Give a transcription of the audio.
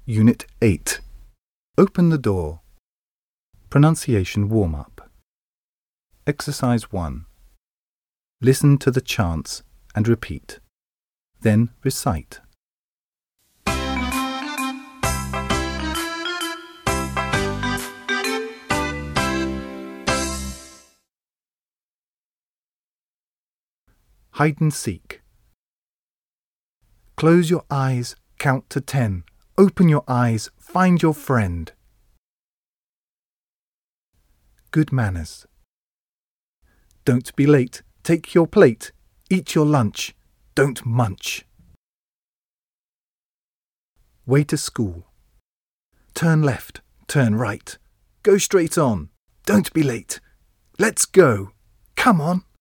Unit 8. Open the door. Pronunciation warm-up. Exercise 1. Listen to the chants and repeat. Then recite. Hide and seek. Close your eyes, count to 10. Open your eyes, find your friend. Good manners. Don't be late, take your plate. Eat your lunch, don't munch. Way to school. Turn left, turn right. Go straight on, don't be late. Let's go, come on.